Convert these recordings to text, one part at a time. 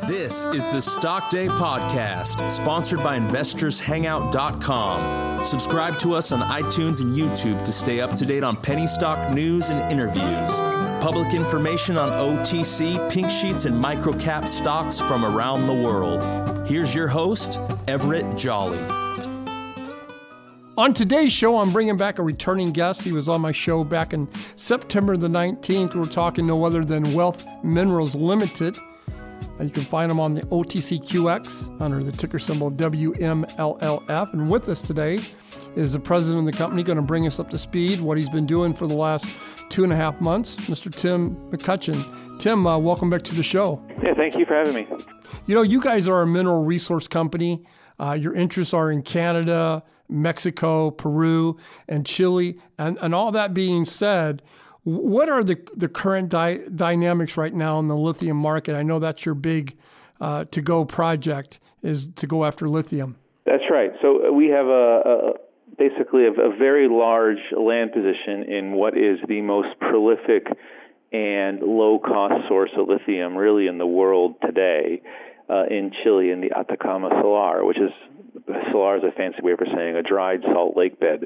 This is the Stock Day Podcast, sponsored by InvestorsHangout.com. Subscribe to us on iTunes and YouTube to stay up to date on penny stock news and interviews. Public information on OTC, pink sheets, and microcap stocks from around the world. Here's your host, Everett Jolly. On today's show, I'm bringing back a returning guest. He was on my show back in September the 19th. We're talking no other than Wealth Minerals Limited. You can find them on the OTCQX under the ticker symbol WMLLF. And with us today is the president of the company, going to bring us up to speed, what he's been doing for the last 2.5 months, Mr. Tim McCutcheon. Tim, welcome back to the show. Yeah, thank you for having me. You know, you guys are a mineral resource company. Your interests are in Canada, Mexico, Peru, and Chile. And all that being said, what are the current dynamics right now in the lithium market? I know that's your big to-go project, is to go after lithium. That's right. So we have basically a very large land position in what is the most prolific and low-cost source of lithium really in the world today in Chile, in the Atacama Salar, which is, salar is a fancy way for saying a dried salt lake bed.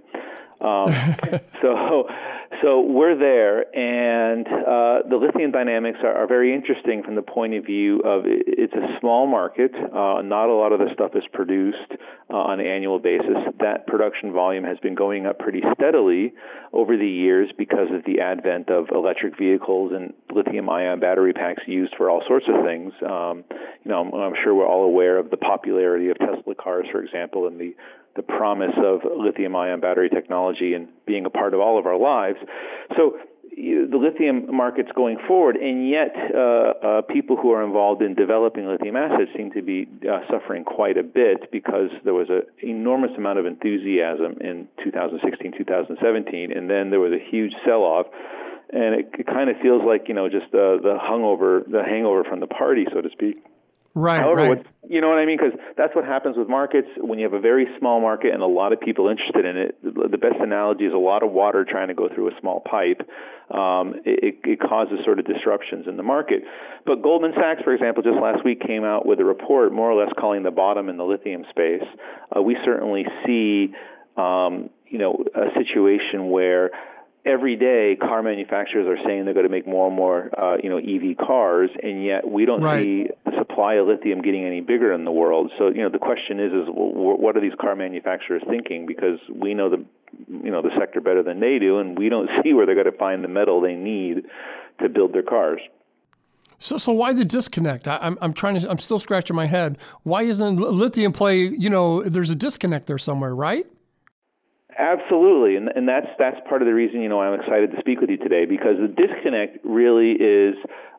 So we're there, and the lithium dynamics are very interesting from the point of view of it's a small market. Not a lot of the stuff is produced on an annual basis. That production volume has been going up pretty steadily over the years because of the advent of electric vehicles and lithium-ion battery packs used for all sorts of things. I'm sure we're all aware of the popularity of Tesla cars, for example, and the promise of lithium-ion battery technology and being a part of all of our lives. So the lithium market's going forward, and yet people who are involved in developing lithium assets seem to be suffering quite a bit because there was an enormous amount of enthusiasm in 2016, 2017, and then there was a huge sell-off. And it kind of feels like, just the hangover from the party, so to speak. Right, However, right. You know what I mean? Because that's what happens with markets when you have a very small market and a lot of people interested in it. The best analogy is a lot of water trying to go through a small pipe. It causes sort of disruptions in the market. But Goldman Sachs, for example, just last week came out with a report more or less calling the bottom in the lithium space. We certainly see, a situation where every day, car manufacturers are saying they're going to make more and more, EV cars, and yet we don't see the supply of lithium getting any bigger in the world. So, the question is what are these car manufacturers thinking? Because we know the sector better than they do, and we don't see where they're going to find the metal they need to build their cars. So why the disconnect? I'm still scratching my head. Why isn't lithium play? There's a disconnect there somewhere, right? Absolutely, and that's part of the reason I'm excited to speak with you today, because the disconnect really is,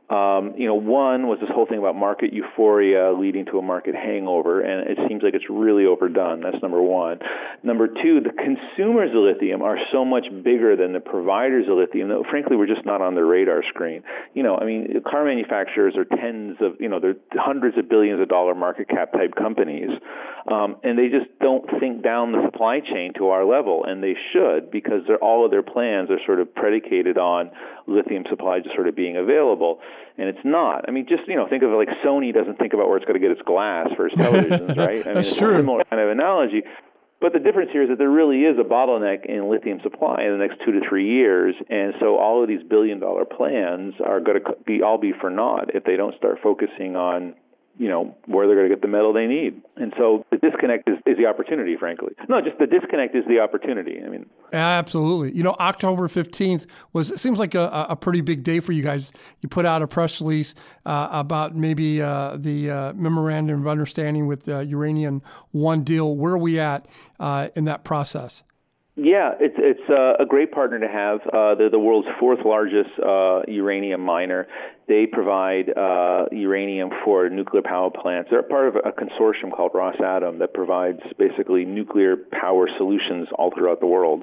one was this whole thing about market euphoria leading to a market hangover, and it seems like it's really overdone. That's number one. Number two, the consumers of lithium are so much bigger than the providers of lithium that, frankly, we're just not on the radar screen. Car manufacturers are they're hundreds of billions of dollar market cap type companies, and they just don't think down the supply chain to our level, and they should, because all of their plans are sort of predicated on lithium supply just sort of being available. And it's not. Just, think of it like Sony doesn't think about where it's going to get its glass for its televisions, right? That's it's true. a similar kind of analogy. But the difference here is that there really is a bottleneck in lithium supply in the next 2 to 3 years. And so all of these billion-dollar plans are going to be for naught if they don't start focusing on where they're going to get the metal they need. And so the disconnect is the opportunity, frankly. No, just the disconnect is the opportunity. Absolutely. October 15th seems like a pretty big day for you guys. You put out a press release about maybe the memorandum of understanding with Uranium One deal. Where are we at in that process? Yeah, it's a great partner to have. They're the world's fourth largest uranium miner. They provide uranium for nuclear power plants. They're part of a consortium called Rosatom that provides basically nuclear power solutions all throughout the world.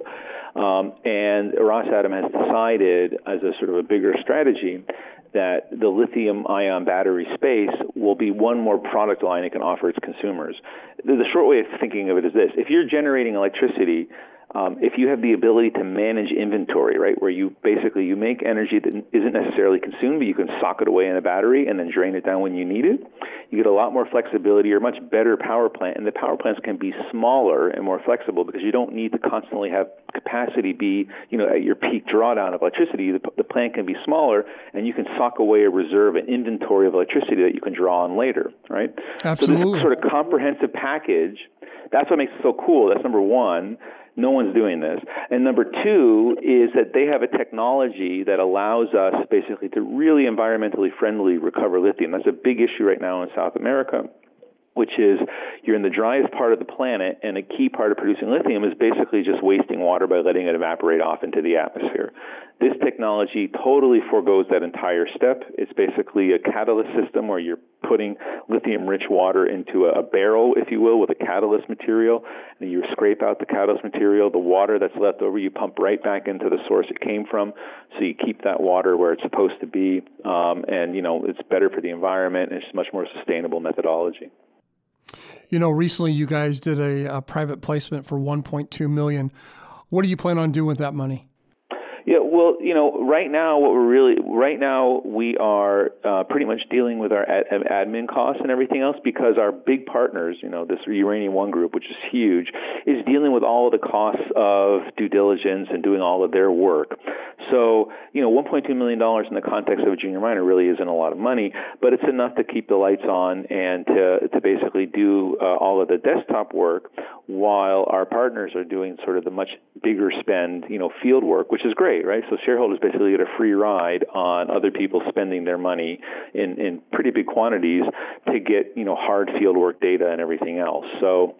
And Rosatom has decided, as a sort of a bigger strategy, that the lithium-ion battery space will be one more product line it can offer its consumers. The short way of thinking of it is this. If you're generating electricity, if you have the ability to manage inventory, right, where you make energy that isn't necessarily consumed, but you can sock it away in a battery and then drain it down when you need it, you get a lot more flexibility. You're a much better power plant, and the power plants can be smaller and more flexible because you don't need to constantly have capacity be, at your peak drawdown of electricity. The plant can be smaller, and you can sock away a reserve, an inventory of electricity that you can draw on later, right? Absolutely. So this sort of comprehensive package, that's what makes it so cool. That's number one. No one's doing this. And number two is that they have a technology that allows us basically to really environmentally friendly recover lithium. That's a big issue right now in South America, which is you're in the driest part of the planet, and a key part of producing lithium is basically just wasting water by letting it evaporate off into the atmosphere. This technology totally forgoes that entire step. It's basically a catalyst system where you're putting lithium-rich water into a barrel, if you will, with a catalyst material, and you scrape out the catalyst material. The water that's left over, you pump right back into the source it came from, so you keep that water where it's supposed to be, and, it's better for the environment, and it's a much more sustainable methodology. Recently you guys did a private placement for $1.2 million. What do you plan on doing with that money? Yeah, well, right now we are pretty much dealing with our admin costs and everything else because our big partners, this Uranium One group, which is huge, is dealing with all of the costs of due diligence and doing all of their work. So, $1.2 million in the context of a junior miner really isn't a lot of money, but it's enough to keep the lights on and to basically do all of the desktop work while our partners are doing sort of the much bigger spend, field work, which is great, right? So shareholders basically get a free ride on other people spending their money in pretty big quantities to get, hard field work data and everything else. So,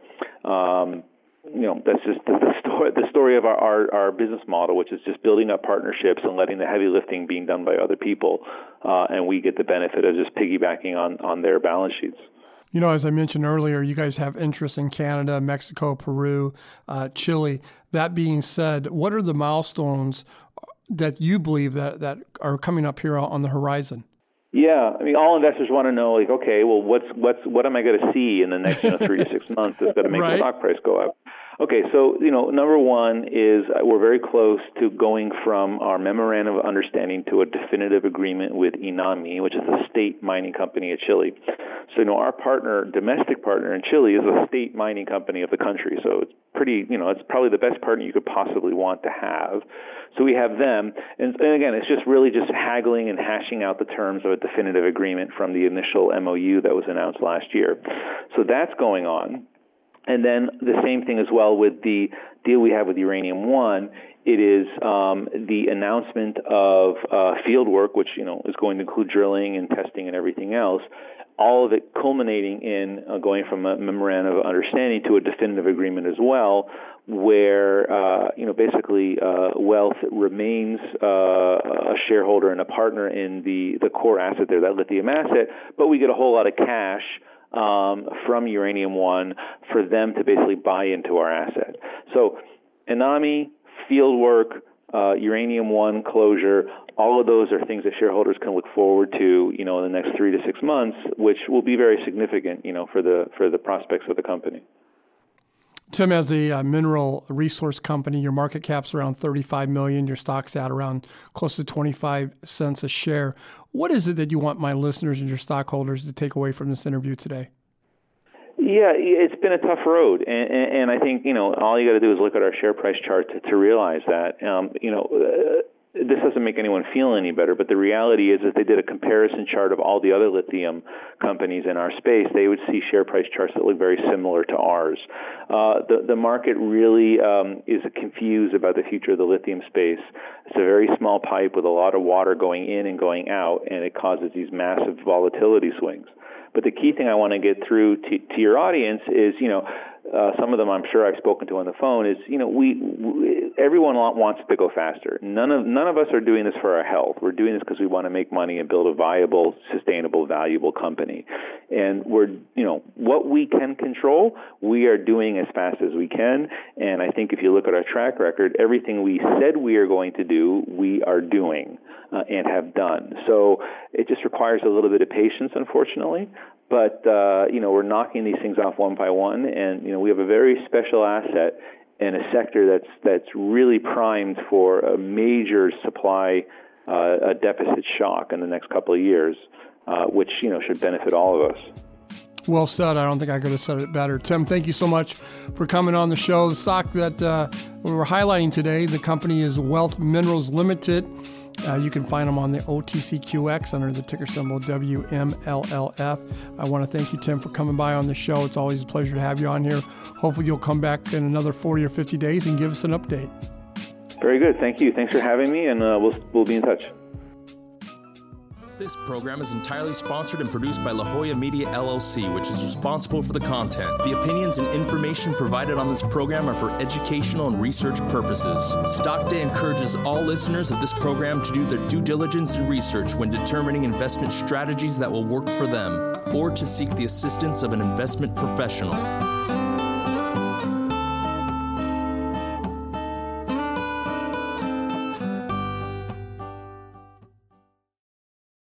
that's just the story of our business model, which is just building up partnerships and letting the heavy lifting being done by other people, and we get the benefit of just piggybacking on their balance sheets. As I mentioned earlier, you guys have interest in Canada, Mexico, Peru, Chile. That being said, what are the milestones that you believe that are coming up here on the horizon? Yeah, all investors want to know, okay, well, what am I going to see in the next 3 to 6 months that's going to make the stock price go up? Okay, so number one is we're very close to going from our memorandum of understanding to a definitive agreement with INAMI, which is a state mining company of Chile. So our domestic partner in Chile is a state mining company of the country. So it's pretty, it's probably the best partner you could possibly want to have. So we have them, and again, it's just really just haggling and hashing out the terms of a definitive agreement from the initial MOU that was announced last year. So that's going on. And then the same thing as well with the deal we have with Uranium One. It is the announcement of field work, which is going to include drilling and testing and everything else. All of it culminating in going from a memorandum of understanding to a definitive agreement as well, where basically Wealth remains a shareholder and a partner in the core asset there, that lithium asset, but we get a whole lot of cash from Uranium One for them to basically buy into our asset. So INAMI, field work, Uranium One closure, all of those are things that shareholders can look forward to, in the next 3 to 6 months, which will be very significant, for the prospects of the company. Tim, as a mineral resource company, your market cap's around $35 million. Your stock's at around close to 25 cents a share. What is it that you want my listeners and your stockholders to take away from this interview today? Yeah, it's been a tough road, and I think all you got to do is look at our share price chart to realize that. This doesn't make anyone feel any better, but the reality is if they did a comparison chart of all the other lithium companies in our space, they would see share price charts that look very similar to ours. The market really is confused about the future of the lithium space. It's a very small pipe with a lot of water going in and going out, and it causes these massive volatility swings. But the key thing I want to get through to your audience is, some of them I'm sure I've spoken to on the phone is, everyone wants it to go faster. None of us are doing this for our health. We're doing this because we want to make money and build a viable, sustainable, valuable company. And what we can control, we are doing as fast as we can. And I think if you look at our track record, everything we said we are going to do, we are doing and have done. So it just requires a little bit of patience, unfortunately. But, we're knocking these things off one by one, and, we have a very special asset in a sector that's really primed for a major supply deficit shock in the next couple of years, which, should benefit all of us. Well said. I don't think I could have said it better. Tim, thank you so much for coming on the show. The stock that we were highlighting today, the company is Wealth Minerals Limited. You can find them on the OTCQX under the ticker symbol WMLLF. I want to thank you, Tim, for coming by on the show. It's always a pleasure to have you on here. Hopefully you'll come back in another 40 or 50 days and give us an update. Very good. Thank you. Thanks for having me, and we'll be in touch. This program is entirely sponsored and produced by La Jolla Media LLC, which is responsible for the content. The opinions and information provided on this program are for educational and research purposes. Stock Day encourages all listeners of this program to do their due diligence and research when determining investment strategies that will work for them, or to seek the assistance of an investment professional.